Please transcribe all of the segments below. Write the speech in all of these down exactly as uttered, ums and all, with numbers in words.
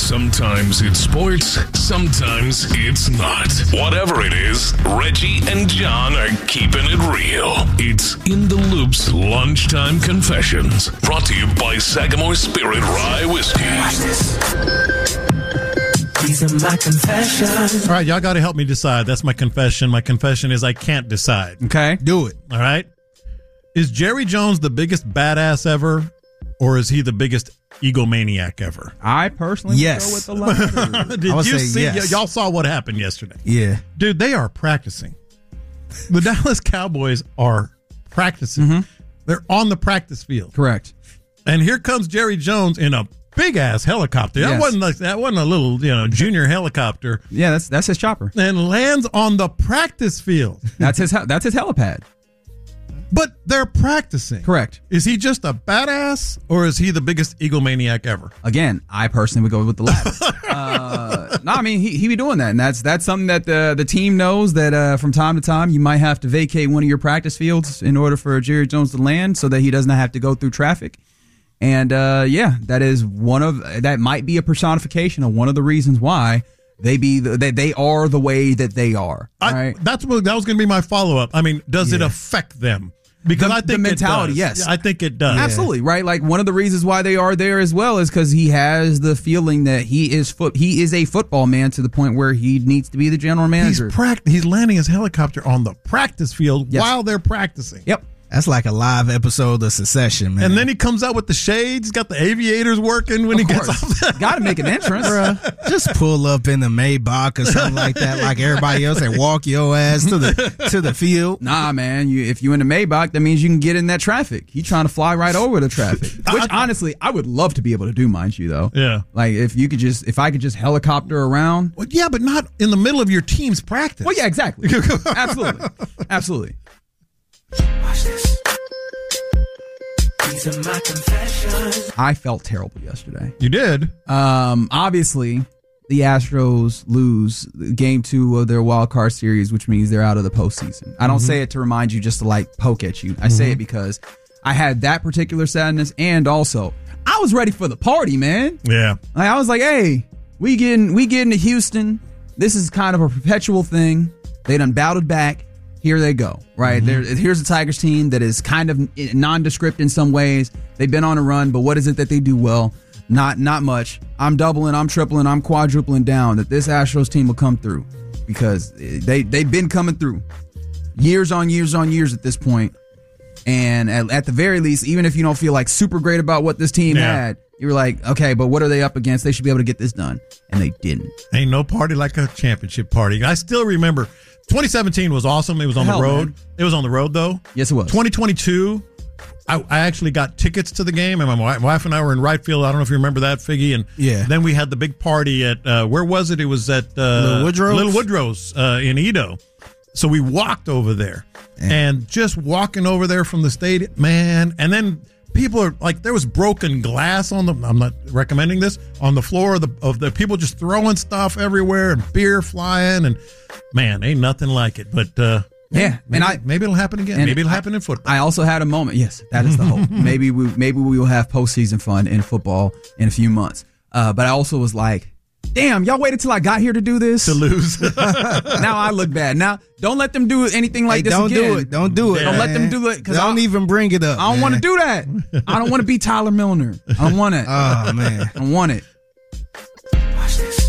Sometimes it's sports, sometimes it's not. Whatever it is, Reggie and John are keeping it real. It's In the Loop's Lunchtime Confessions, brought to you by Sagamore Spirit Rye Whiskey. Watch this. These are my confessions. All right, y'all got to help me decide. That's my confession. My confession is I can't decide. Okay. Do it. All right. Is Jerry Jones the biggest badass ever, or is he the biggest egomaniac ever? I personally Yes. would go with the latter. Did I would you say see? yes. y- y'all saw what happened yesterday. Yeah. Dude, they are practicing. The Dallas Cowboys are practicing. Mm-hmm. They're on the practice field. Correct. And here comes Jerry Jones in a big ass helicopter. That Yes. wasn't like that wasn't a little, you know, junior helicopter. Yeah, that's that's his chopper. And lands on the practice field. That's his he- that's his helipad. But they're practicing. Correct. Is he just a badass, or is he the biggest egomaniac ever? Again, I personally would go with the latter. uh, no, I mean he he be doing that, and that's that's something that the the team knows that uh, from time to time you might have to vacate one of your practice fields in order for Jerry Jones to land, so that he doesn't have to go through traffic. And uh, yeah, that is one of that might be a personification of one of the reasons why they be the, they they are the way that they are. I, Right? That's what that was going to be my follow up. I mean, does it Yeah. affect them? Because The- I think the mentality, it does. yes. Yeah, I think it does. Absolutely, right? Like one of the reasons why they are there as well is because he has the feeling that he is foot he is a football man to the point where he needs to be the general He's manager. pract- He's landing his helicopter on the practice field Yes. while they're practicing. Yep. That's like a live episode of Succession, man. And then he comes out with the shades. He's got the aviators working when Of he gets course. off. The- Got to make an entrance. just pull up in the Maybach or something like that, like everybody else, and walk your ass to the to the field. Nah, man. You if you in the Maybach, that means you can get in that traffic. He trying to fly right over the traffic. Which honestly, I would love to be able to do, mind you, though. Yeah. Like if you could just if I could just helicopter around. Well, yeah, but not in the middle of your team's practice. Well, yeah, exactly. Absolutely. Absolutely. Watch this. These are my confessions. I felt terrible yesterday. You did. Um, obviously, the Astros lose game two of their wild card series, which means they're out of the postseason. I don't say it to remind you just to like poke at you. I say it because I had that particular sadness, and also I was ready for the party, man. Yeah. Like, I was like, hey, we getting we getting to Houston. This is kind of a perpetual thing. They done battled back. Here they go, right? There, here's a Tigers team that is kind of nondescript in some ways. They've been on a run, but what is it that they do well? Not not much. I'm doubling, I'm tripling, I'm quadrupling down that this Astros team will come through because they, they've been coming through years on years on years at this point. And at, at the very least, even if you don't feel like super great about what this team Yeah. had, you were like, okay, but what are they up against? They should be able to get this done. And they didn't. Ain't no party like a championship party. I still remember twenty seventeen was awesome. It was on Hell, the road. man. It was on the road, though. Yes, it was. twenty twenty-two, I, I actually got tickets to the game, and my wi- wife and I were in right field. I don't know if you remember that, Figgy. And Yeah. then we had the big party at, uh, where was it? It was at uh, Little Woodrow's? Little Woodrow's uh, in Edo. So we walked over there. And just walking over there from the stadium, man, and then people are like, there was broken glass on the, I'm not recommending this, on the floor of the, of the people just throwing stuff everywhere and beer flying, and man, ain't nothing like it. But uh, Yeah, maybe, and I- maybe it'll happen again. and Maybe it'll I- happen in football. I also had a moment. Yes, that is the hope. maybe we maybe we will have postseason fun in football in a few months. Uh, but I also was like, damn, y'all waited till I got here to do this. to lose. Now I look bad. Now don't let them do anything like Hey, this don't again. do it. Don't do it. Don't let them man. do it, 'cause Don't I- even bring it up. I don't want to do that. I don't want to be Tyler Milner. I don't want it. Oh man. I don't want it. Watch this.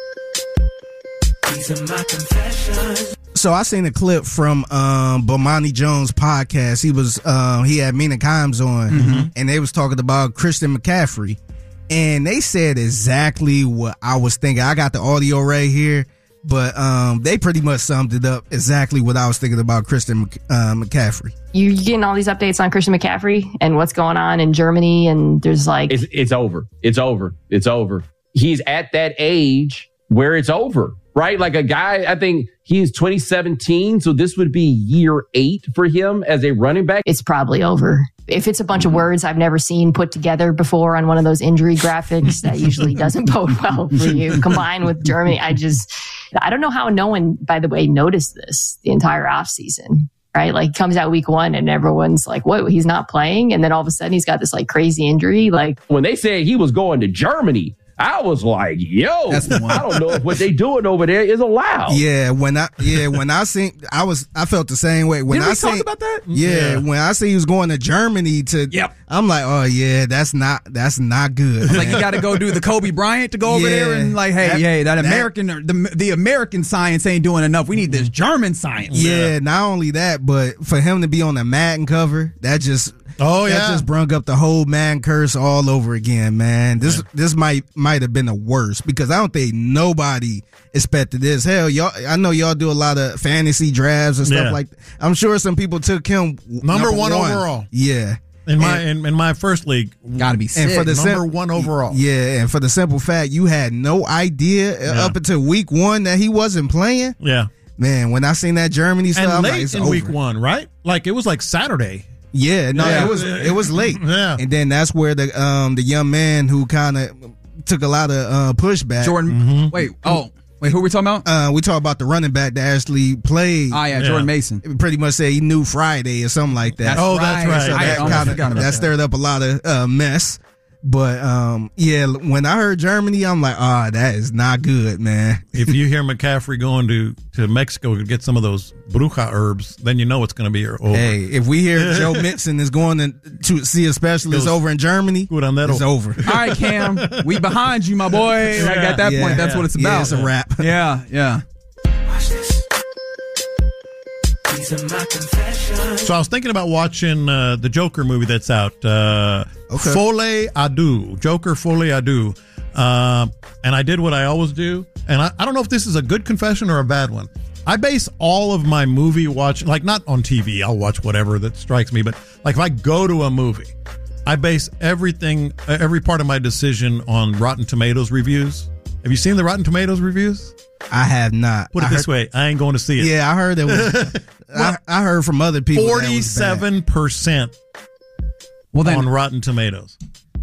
These are my confessions. So I seen a clip from um Bomani Jones' podcast. He was um he had Mina Kimes on, Mm-hmm. and they was talking about Christian McCaffrey, and they said exactly what I was thinking. I got the audio right here, but um they pretty much summed it up exactly what I was thinking about Christian Mc, uh, McCaffrey. You're getting all these updates on Christian McCaffrey and what's going on in Germany, and there's like It's it's over. It's over. It's over. He's at that age where it's over, right? Like a guy, I think he's twenty seventeen, so this would be year eight for him as a running back. it's probably over. If it's a bunch of words I've never seen put together before on one of those injury graphics, that usually doesn't bode well for you. Combined with Germany, I just, I don't know how no one, by the way, noticed this the entire offseason, right? Like comes out week one and everyone's like, what, he's not playing? And then all of a sudden he's got this like crazy injury. Like, When they said he was going to Germany, I was like, yo, That's the one. I don't know if what they doing over there is allowed. Yeah, when I yeah when I seen I was I felt the same way when Didn't I we seen talk about that? Yeah, Yeah. when I see he was going to Germany to Yep. I'm like, oh yeah, that's not that's not good. Like you got to go do the Kobe Bryant to go over Yeah. there and like, hey, That- hey, that that- American the the American science ain't doing enough. We need this German science. Yeah, not only that, but for him to be on the Madden cover, that just Oh, that yeah. just brung up the whole Madden curse all over again, man. This this might might have been the worst because I don't think nobody expected this. Hell, y'all, I know y'all do a lot of fantasy drafts and stuff Yeah. like that. I'm sure some people took him Number one overall. Yeah. In my And- in, in my first league, Got to be sick. And for the number sim- one overall. Yeah, and for the simple fact you had no idea uh Yeah. up until week one that he wasn't playing. Yeah. Man, when I seen that Germany stuff, And I'm like, late it's in over. week one, right? Like it was like Saturday. Yeah, no, Yeah. it was it was late. Yeah. And then that's where the um the young man who kind of took a lot of uh pushback. Jordan. Mm-hmm. Wait, oh, wait, who are we talking about? Uh, we talk about the running back that actually played. Ah, yeah, Yeah. Jordan Mason. Pretty much said he knew Friday or something like that. That's Oh, that's right. So I that almost kind forgot of about that that. stirred up a lot of uh, mess. But um, yeah, when I heard Germany, I'm like, ah, that is not good, man. If you hear McCaffrey going to, to Mexico to get some of those bruja herbs, then you know it's going to be over. Hey, if we hear Joe Mixon is going to, to see a specialist Goes- over in Germany, Good on that it's old- over. All right, Cam, we behind you, my boy. Like at that Yeah. point, that's what it's Yeah, about. it's a wrap. Yeah, yeah. Watch this. These are my confessions. So I was thinking about watching uh, the Joker movie that's out. Uh, Okay. Folie à Deux. Joker Folie à Deux. Uh, and I did what I always do. And I, I don't know if this is a good confession or a bad one. I base all of my movie watching, like not on T V, I'll watch whatever that strikes me, but like if I go to a movie, I base everything, uh, every part of my decision on Rotten Tomatoes reviews. Have you seen the Rotten Tomatoes reviews? I have not. Put it I this heard- way, I ain't going to see it. Yeah, I heard it was. I, I heard from other people. that it was bad. forty-seven percent Well, then on Rotten Tomatoes.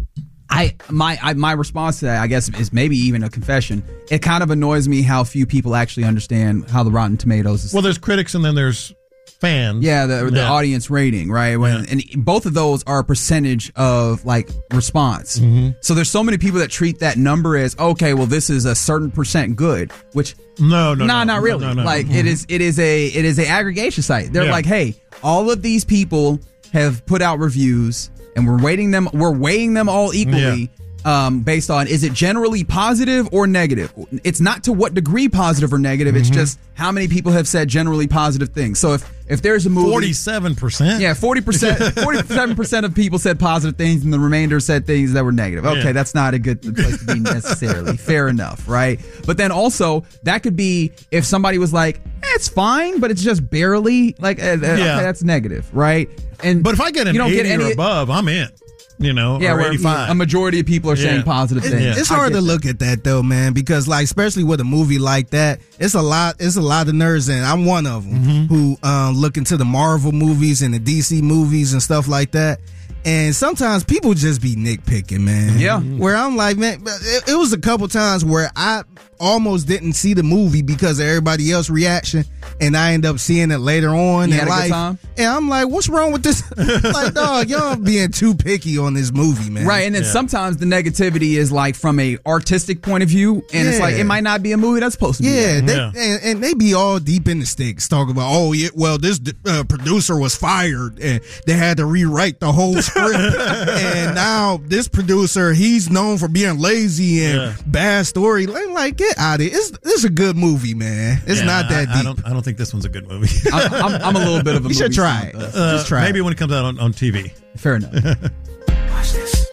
I my I, my response to that, I guess, is maybe even a confession. It kind of annoys me how few people actually understand how the Rotten Tomatoes is. Well, there's critics and then there's fans. yeah, the, the Yeah. audience rating, right? When, Yeah. And both of those are a percentage of like response. Mm-hmm. So there's so many people that treat that number as okay. Well, this is a certain percent good, which No, no, nah, no, not no, really. no, no. Like it is, it is a it is a aggregation site. They're Yeah. like, hey, all of these people have put out reviews, and we're weighting them. We're weighing them all equally. Um, based on is it generally positive or negative? It's not to what degree positive or negative. It's just how many people have said generally positive things. So if if there's a movie, forty-seven percent. yeah, forty percent, forty-seven percent of people said positive things, and the remainder said things that were negative. Okay, Yeah. that's not a good place to be necessarily. Fair enough, right? But then also that could be if somebody was like, eh, "It's fine," but it's just barely like, eh, eh, okay, that's negative, right? And But if I get an you don't eighty get any, or above, I'm in. You know, yeah, or where eighty-five. a majority of people are saying Yeah. positive It- things. It's I hard get to that. look at that though, man, because like especially with a movie like that, it's a lot. It's a lot of nerds, and I'm one of them Mm-hmm. who um, look into the Marvel movies and the D C movies and stuff like that. And sometimes people just be nitpicking, man. Yeah. Where I'm like, man, it, it was a couple times where I almost didn't see the movie because of everybody else's reaction, and I end up seeing it later on You in had a good life. time? And I'm like, what's wrong with this? Like, dog, y'all being too picky on this movie, man. Right, and then sometimes the negativity is like from a artistic point of view, and it's like Yeah. it might not be a movie that's supposed to be. Yeah, that. they, Yeah. And, and they be all deep in the sticks talking about, oh, yeah, well, this uh, producer was fired and they had to rewrite the whole script. And now this producer, he's known for being lazy and Yeah. bad story. Like, like, get out of it. It's, it's a good movie, man. It's Yeah, not that I, I deep. don't. I don't think this one's a good movie. I, I'm, I'm a little bit of a. You should movie try snob, it. though. Uh, Just try maybe it. when it comes out on, on T V. Fair enough. Watch this.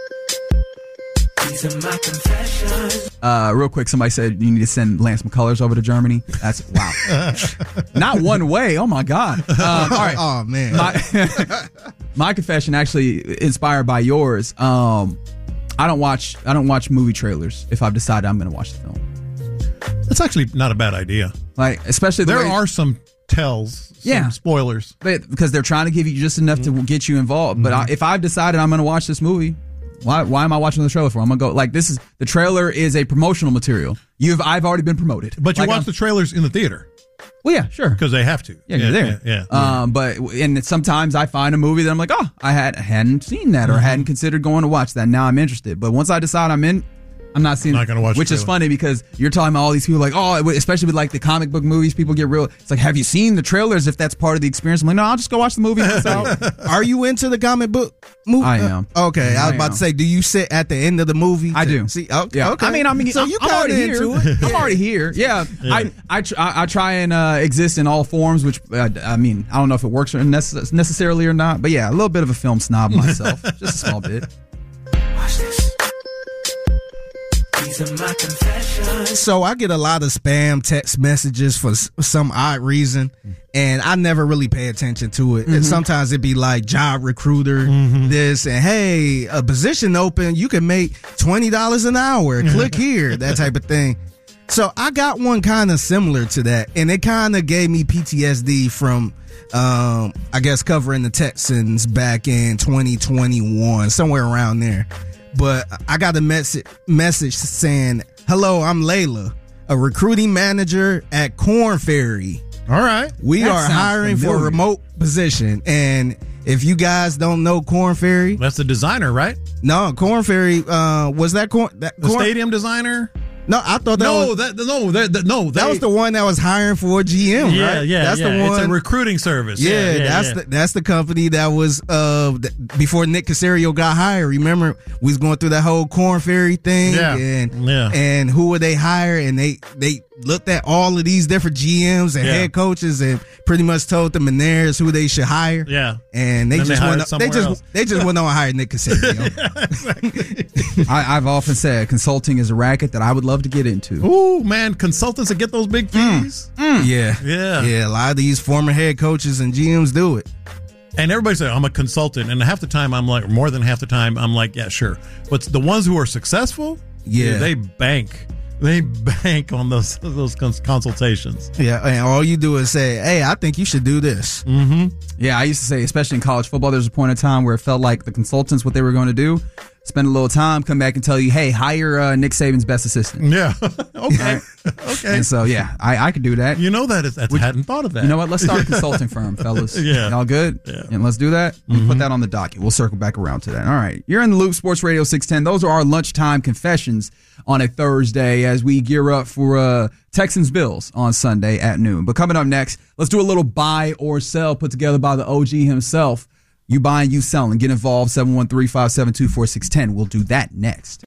These are my confessions. Uh, real quick, somebody said you need to send Lance McCullers over to Germany. That's wow. Not one way. Oh my god. Um, all right. Oh, man. My, my confession actually inspired by yours. Um, I don't watch. I don't watch movie trailers if I've decided I'm going to watch the film. It's actually not a bad idea. Like especially the There way, are some tells, some Yeah. spoilers. But- because they're trying to give you just enough to get you involved. But I, if I've decided I'm going to watch this movie, why why am I watching the trailer for? I'm going to go like this is the trailer is a promotional material. You've I've already been promoted. But you Like, watch I'm- the trailers in the theater well, yeah, sure. because they have to. Yeah, you're there. Yeah. yeah. Um, but and sometimes I find a movie that I'm like, oh, I had hadn't seen that or hadn't considered going to watch that. Now I'm interested. But once I decide I'm in, I'm not seeing. Not gonna watch the Which is trailer. funny because you're talking about all these people like, oh, especially with like the comic book movies, people get real. It's like, have you seen the trailers? If that's part of the experience, I'm like, no, I'll just go watch the movie myself. Are you into the comic book movie? I am. Okay, I was I about am. to say, do you sit at the end of the movie? I to do. See, okay. Yeah. okay. I mean, I mean, so I'm, you I'm already kinda here. into it. I'm already here. Yeah. I I, tr- I I try and uh, exist in all forms, which uh, I mean, I don't know if it works or necess- necessarily or not, but yeah, a little bit of a film snob myself, just a small bit. Watch this. These are my confessions. So I get a lot of spam text messages for s- some odd reason, and I never really pay attention to it. And sometimes it'd be like job recruiter, this, and hey, a position open, you can make twenty dollars an hour. Click here, that type of thing. So I got one kind of similar to that, and it kind of gave me P T S D from, um, I guess, covering the Texans back in twenty twenty-one, somewhere around there. But I got a message message saying, "Hello, I'm Layla, a recruiting manager at Corn Ferry. All right. We That are sounds hiring for a familiar. remote position, and if you guys don't know Corn Ferry, That's the designer, right? no, Corn Ferry uh, was that Corn? That The Corn, stadium designer? No, I thought that No, was that no, that, that no, that they- was the one that was hiring for G M. Yeah, right? yeah, that's yeah. the one. It's a recruiting service. Yeah, that's yeah. the that's the company that was uh th- before Nick Casario got hired. Remember, we was going through that whole Corn Ferry thing, Yeah, and yeah. and who would they hire? And they they looked at all of these different G Ms and Yeah. head coaches, and pretty much told them and theirs who they should hire. Yeah. and they Then they just hired went. They somewhere just else. they just went on and hired Nick Casario. I, I've often said consulting is a racket that I would love to get into. Ooh, man, consultants that get those big fees. Yeah, Yeah. yeah. A lot of these former head coaches and G Ms do it. And everybody says, I'm a consultant. And half the time, I'm like, more than half the time, I'm like, yeah, sure. But the ones who are successful, Yeah. they bank. They bank on those those cons- consultations. Yeah, and all you do is say, "Hey, I think you should do this." Yeah, I used to say, especially in college football, there's a point in time where it felt like the consultants, what they were going to do, spend a little time, come back and tell you, hey, hire uh, Nick Saban's best assistant. Yeah. Okay. Okay. And so, yeah, I, I could do that. You know that. Is, I hadn't thought of that. You know what? Let's start a consulting firm, fellas. Yeah. Y'all good? Yeah. And let's do that. We'll put that on the docket. We'll circle back around to that. All right. You're in the Loop Sports Radio six ten. Those are our lunchtime confessions on a Thursday as we gear up for uh, Texans Bills on Sunday at noon. But coming up next, let's do a little buy or sell put together by the O G himself. You buying, you selling. Get involved. seven one three, five seven two, four six one zero. We'll do that next.